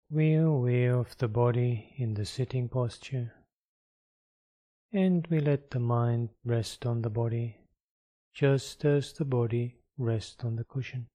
We are aware of the body in the sitting posture, and we let the mind rest on the body, just as the body rests on the cushion.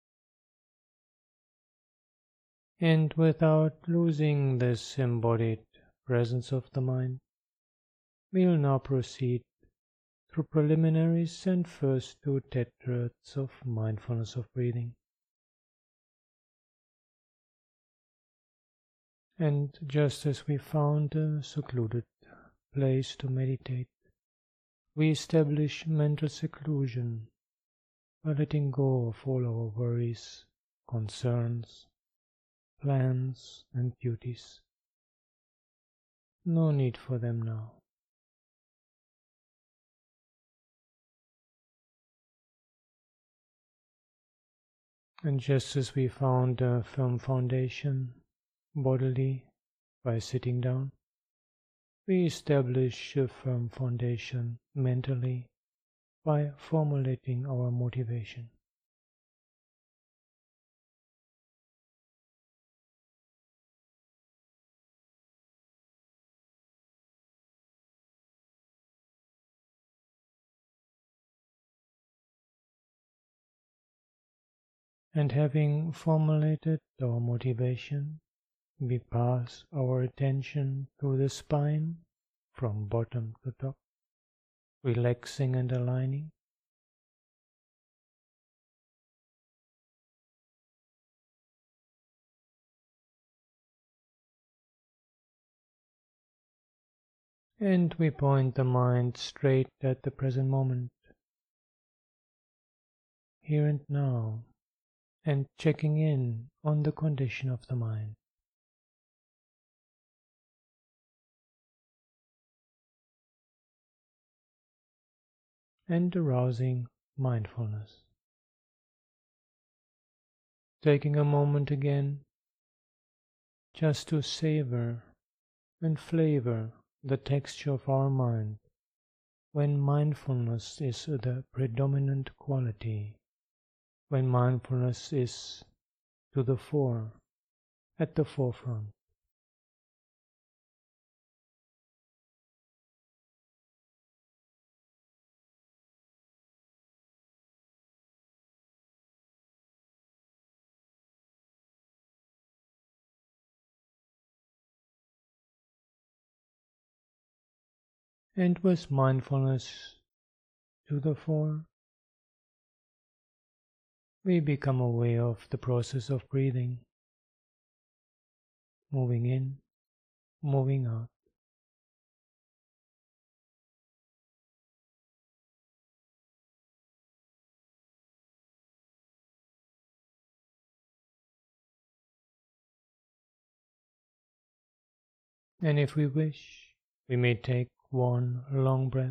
And without losing this embodied presence of the mind, we'll now proceed through preliminaries and first two tetrads of mindfulness of breathing. And just as we found a secluded place to meditate, we establish mental seclusion by letting go of all our worries, concerns, plans, and duties. No need for them now. And just as we found a firm foundation bodily by sitting down, we establish a firm foundation mentally by formulating our motivation. And having formulated our motivation, we pass our attention to the spine from bottom to top, relaxing and aligning. And we point the mind straight at the present moment, here and now, and checking in on the condition of the mind. And arousing mindfulness. Taking a moment again just to savor and flavor the texture of our mind when mindfulness is the predominant quality, when mindfulness is to the fore, at the forefront. And with mindfulness to the fore, we become aware of the process of breathing, moving in, moving out. And if we wish, we may take one long breath.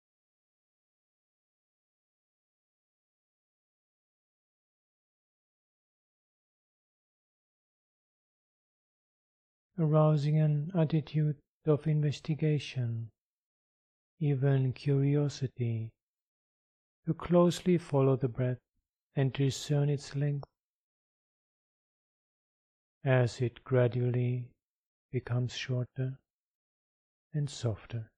Arousing an attitude of investigation, even curiosity, to closely follow the breath and discern its length as it gradually becomes shorter and softer.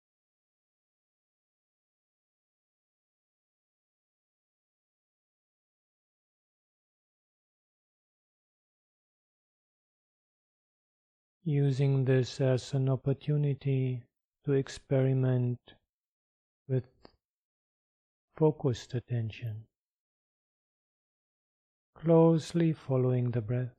Using this as an opportunity to experiment with focused attention, closely following the breath.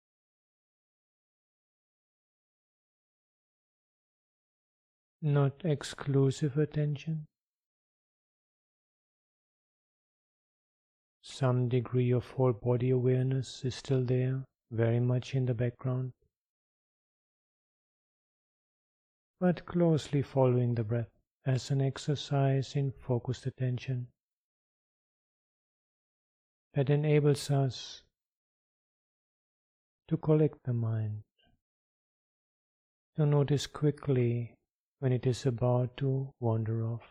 Not exclusive attention. Some degree of whole body awareness is still there, very much in the background, but closely following the breath as an exercise in focused attention that enables us to collect the mind, to notice quickly when it is about to wander off.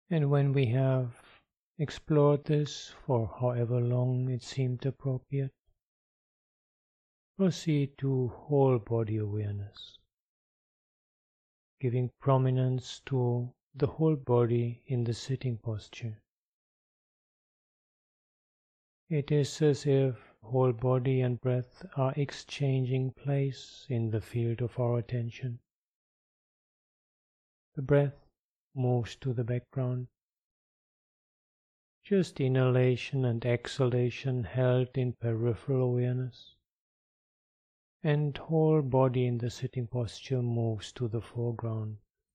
And when we have explored this for however long it seemed appropriate, proceed to whole body awareness, giving prominence to the whole body in the sitting posture. It is as if whole body and breath are exchanging place in the field of our attention. The breath moves to the background. Just inhalation and exhalation held in peripheral awareness, and whole body in the sitting posture moves to the foreground.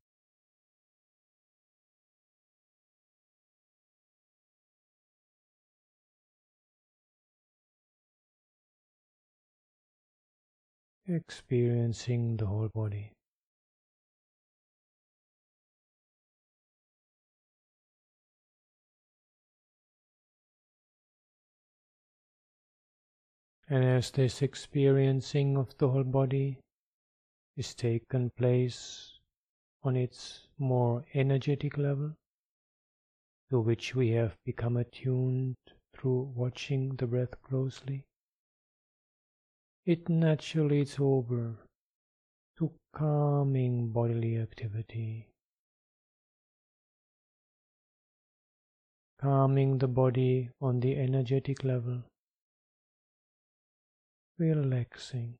Experiencing the whole body. And as this experiencing of the whole body is taken place on its more energetic level, to which we have become attuned through watching the breath closely, it naturally leads over to calming bodily activity, calming the body on the energetic level, relaxing,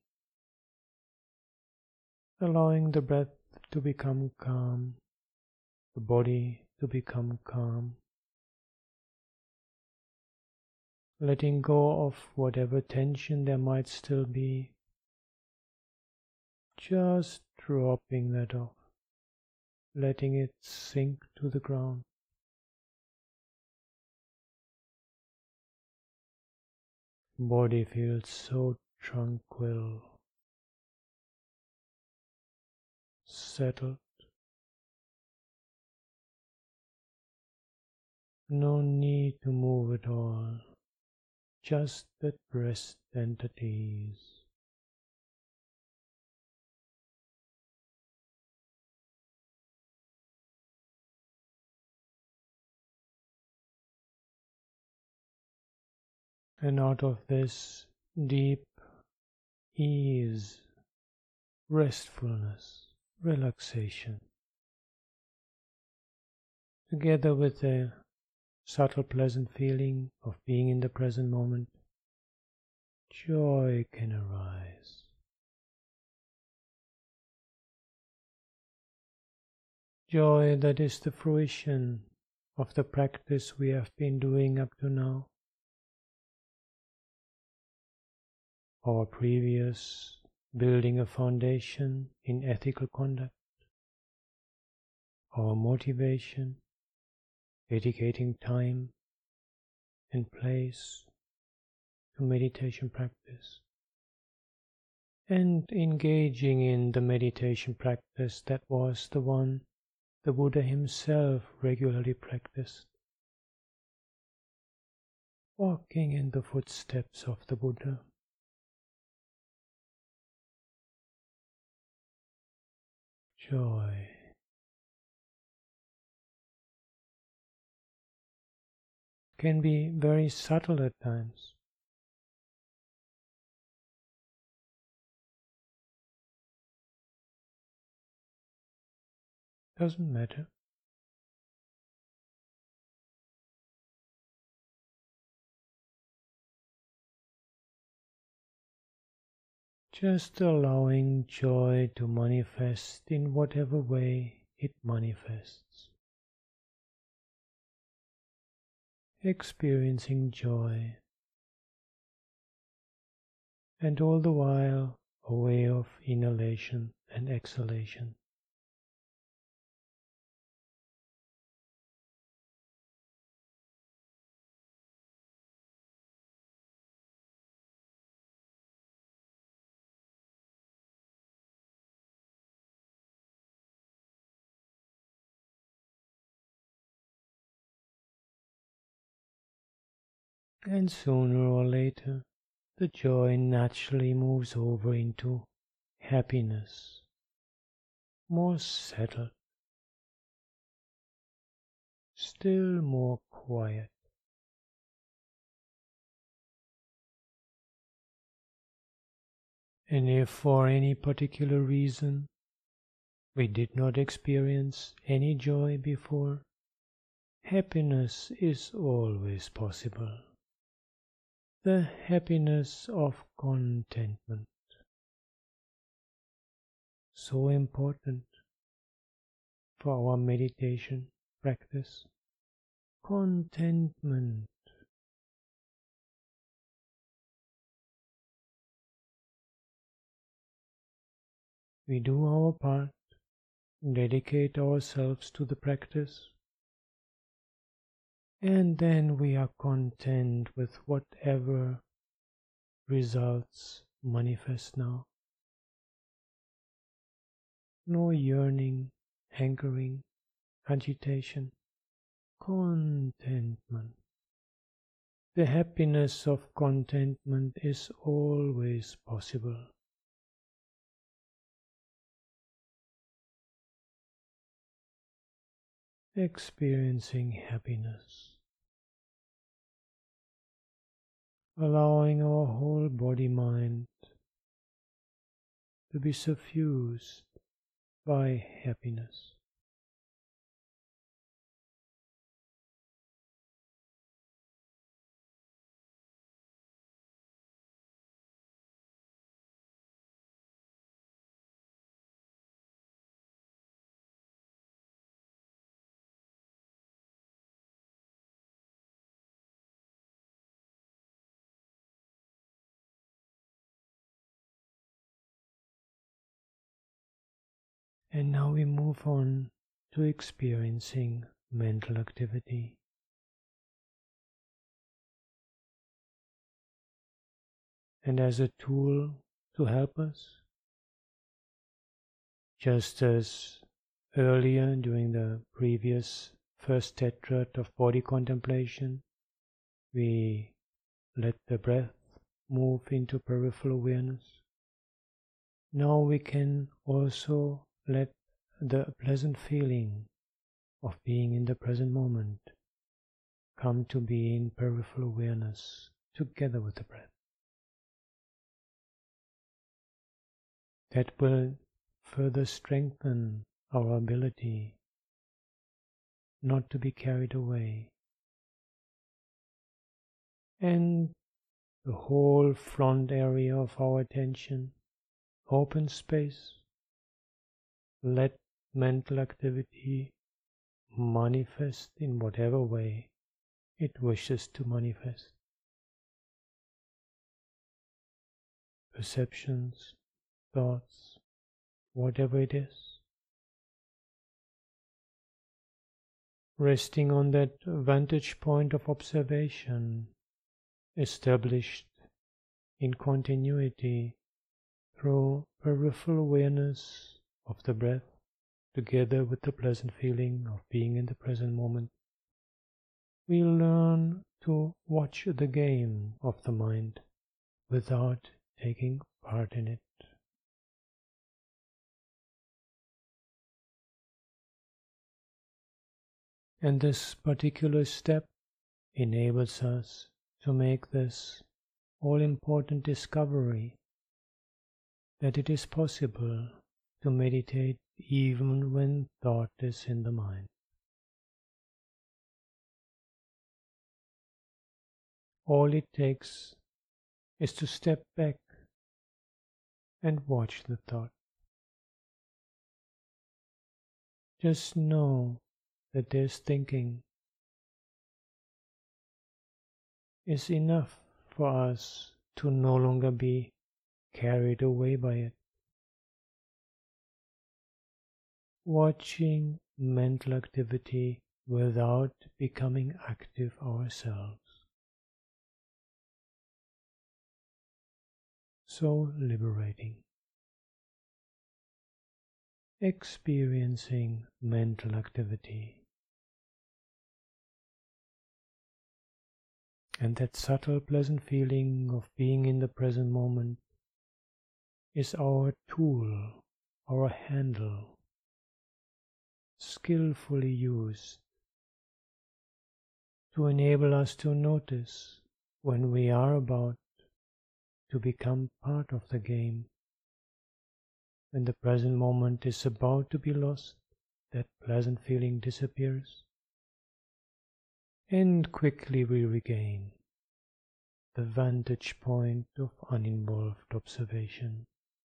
allowing the breath to become calm, the body to become calm, letting go of whatever tension there might still be, just dropping that off, letting it sink to the ground. Body feels so tranquil, settled. No need to move at all, just at rest and at ease. And out of this deep ease, restfulness, relaxation, together with the subtle pleasant feeling of being in the present moment, joy can arise. Joy that is the fruition of the practice we have been doing up to now. Our previous building a foundation in ethical conduct, our motivation, dedicating time and place to meditation practice, and engaging in the meditation practice that was the one the Buddha himself regularly practiced, walking in the footsteps of the Buddha. Joy. Can be very subtle at times. Doesn't matter. Just allowing joy to manifest in whatever way it manifests. Experiencing joy, and all the while a way of inhalation and exhalation. And sooner or later, the joy naturally moves over into happiness, more settled, still more quiet. And if for any particular reason we did not experience any joy before, happiness is always possible. The happiness of contentment. So important for our meditation practice. Contentment. We do our part, dedicate ourselves to the practice, and then we are content with whatever results manifest now. No yearning, hankering, agitation, contentment. The happiness of contentment is always possible. Experiencing happiness, allowing our whole body-mind to be suffused by happiness. And now we move on to experiencing mental activity. And as a tool to help us, just as earlier during the previous first tetrad of body contemplation, we let the breath move into peripheral awareness. Now we can also let the pleasant feeling of being in the present moment come to be in peripheral awareness together with the breath. That will further strengthen our ability not to be carried away. And the whole front area of our attention, open space, let mental activity manifest in whatever way it wishes to manifest. Perceptions, thoughts, whatever it is. Resting on that vantage point of observation, established in continuity through peripheral awareness of the breath, together with the pleasant feeling of being in the present moment, we learn to watch the game of the mind without taking part in it. And this particular step enables us to make this all-important discovery that it is possible to meditate even when thought is in the mind. All it takes is to step back and watch the thought. Just know that there's thinking is enough for us to no longer be carried away by it. Watching mental activity without becoming active ourselves. So liberating. Experiencing mental activity. And that subtle pleasant feeling of being in the present moment is our tool, our handle, skillfully used to enable us to notice when we are about to become part of the game, when the present moment is about to be lost, that pleasant feeling disappears, and quickly we regain the vantage point of uninvolved observation.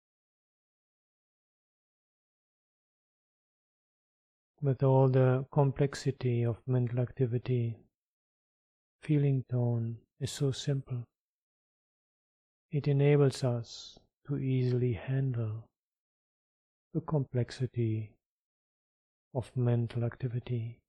With all the complexity of mental activity, feeling tone is so simple. It enables us to easily handle the complexity of mental activity.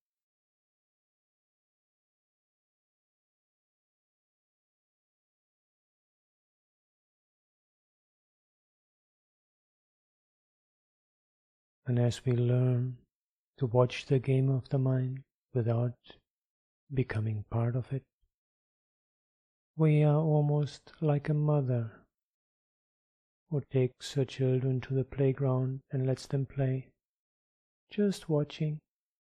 And as we learn to watch the game of the mind without becoming part of it, we are almost like a mother who takes her children to the playground and lets them play, just watching.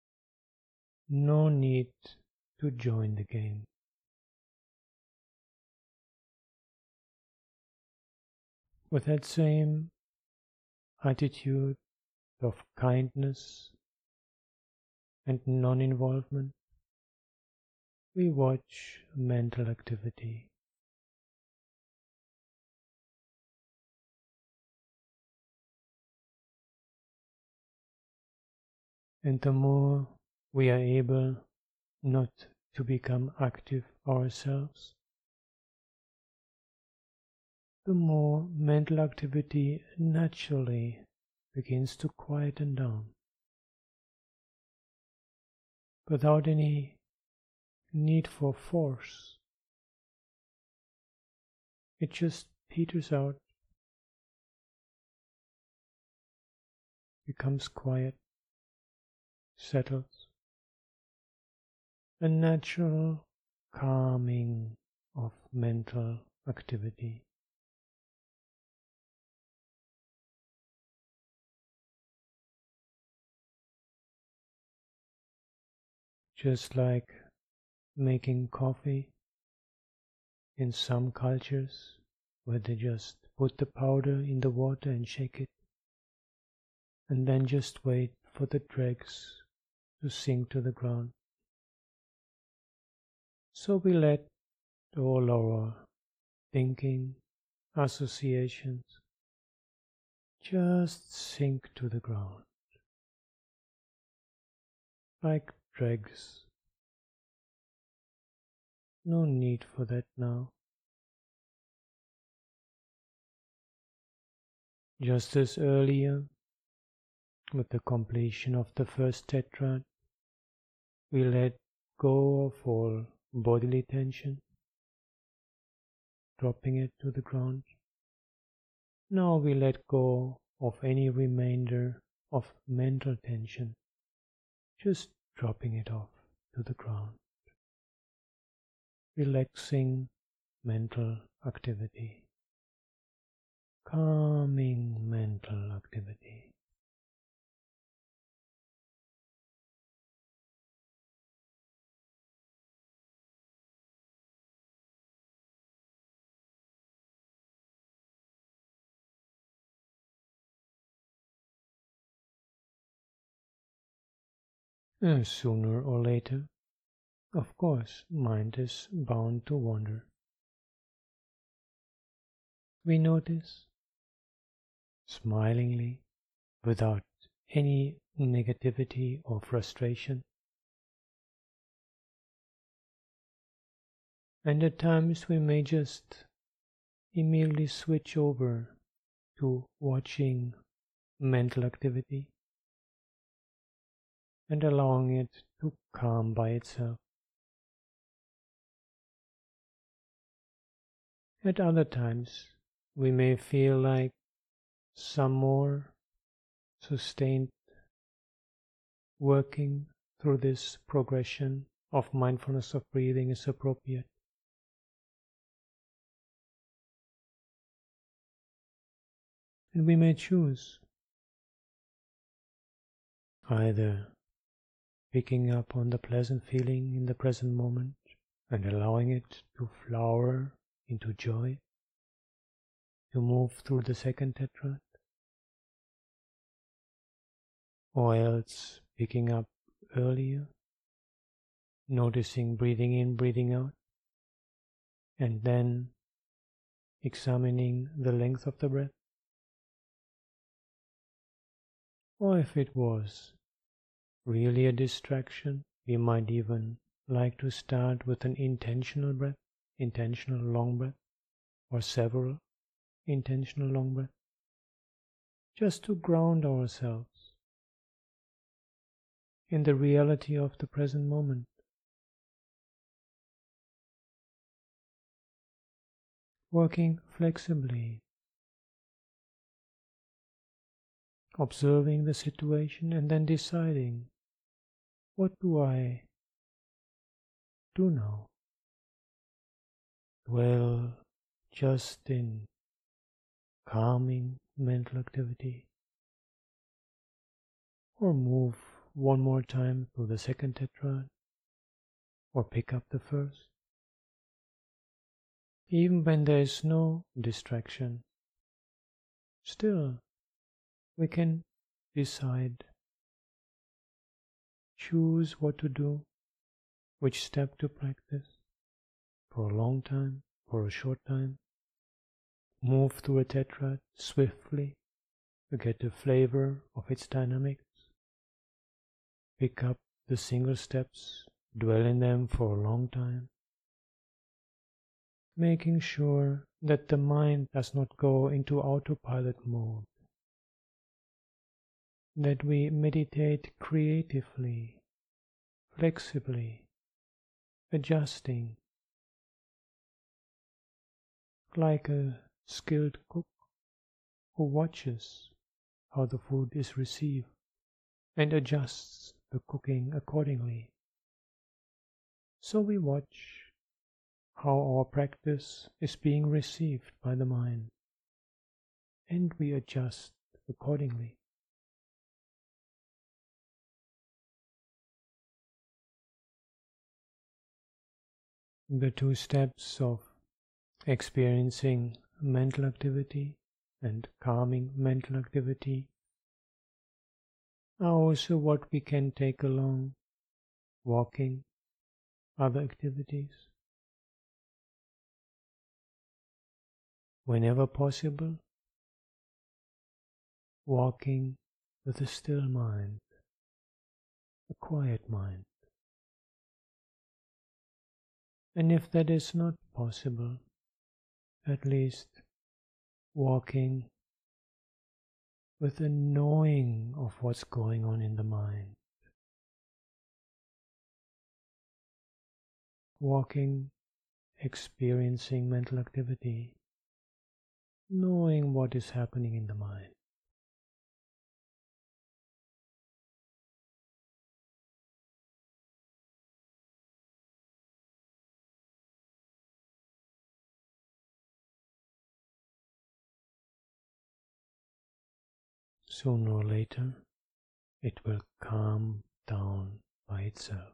No need to join the game. With that same attitude of kindness and non-involvement, we watch mental activity. And the more we are able not to become active ourselves, the more mental activity naturally begins to quieten down, without any need for force. It just peters out, becomes quiet, settles, a natural calming of mental activity. Just like making coffee in some cultures, where they just put the powder in the water and shake it, and then just wait for the dregs to sink to the ground. So we let all our thinking, associations just sink to the ground, like dregs. No need for that now. Just as earlier, with the completion of the first tetrad, we let go of all bodily tension, dropping it to the ground. Now we let go of any remainder of mental tension, just dropping it off to the ground. Relaxing mental activity, calming mental activity. And sooner or later, of course, mind is bound to wander. We notice, smilingly, without any negativity or frustration. And at times we may just immediately switch over to watching mental activity and allowing it to calm by itself. At other times, we may feel like some more sustained working through this progression of mindfulness of breathing is appropriate. And we may choose either picking up on the pleasant feeling in the present moment and allowing it to flower into joy, to move through the second tetrad, or else picking up earlier, noticing breathing in, breathing out, and then examining the length of the breath. Or if it was really a distraction, we might even like to start with an intentional breath, intentional long breath, or several intentional long breaths, just to ground ourselves in the reality of the present moment. Working flexibly, observing the situation and then deciding, what do I do now? Dwell just in calming mental activity, or move one more time to the second tetrad, or pick up the first. Even when there is no distraction, still we can decide, choose what to do, which step to practice, for a long time, for a short time. Move through a tetrad swiftly to get a flavor of its dynamics. Pick up the single steps, dwell in them for a long time, making sure that the mind does not go into autopilot mode, that we meditate creatively, flexibly, adjusting, like a skilled cook who watches how the food is received and adjusts the cooking accordingly. So we watch how our practice is being received by the mind, and we adjust accordingly. The two steps of experiencing mental activity and calming mental activity are also what we can take along walking, other activities. Whenever possible, walking with a still mind, a quiet mind. And if that is not possible, at least walking with a knowing of what's going on in the mind. Walking, experiencing mental activity, knowing what is happening in the mind. Sooner or later, it will calm down by itself.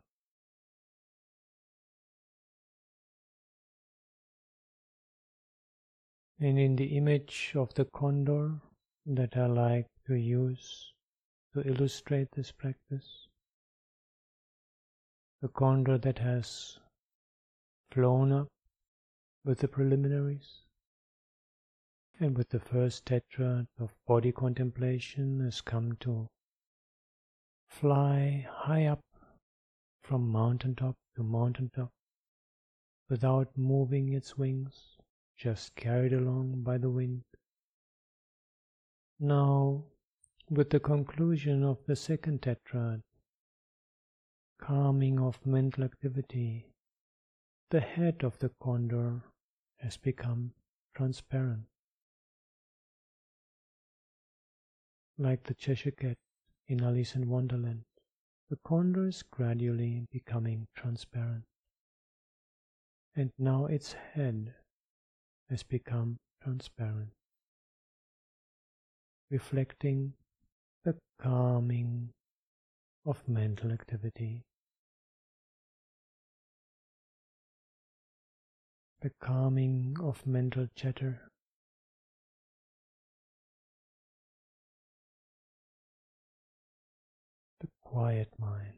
And in the image of the condor that I like to use to illustrate this practice, the condor that has flown up with the preliminaries, and with the first tetrad of body contemplation has come to fly high up from mountaintop to mountaintop without moving its wings, just carried along by the wind. Now, with the conclusion of the second tetrad, calming of mental activity, the head of the condor has become transparent, like the Cheshire Cat in Alice in Wonderland. The condor is gradually becoming transparent, and now its head has become transparent, reflecting the calming of mental activity. the calming of mental chatter, the quiet mind.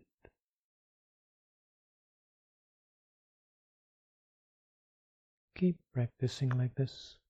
Keep practicing like this.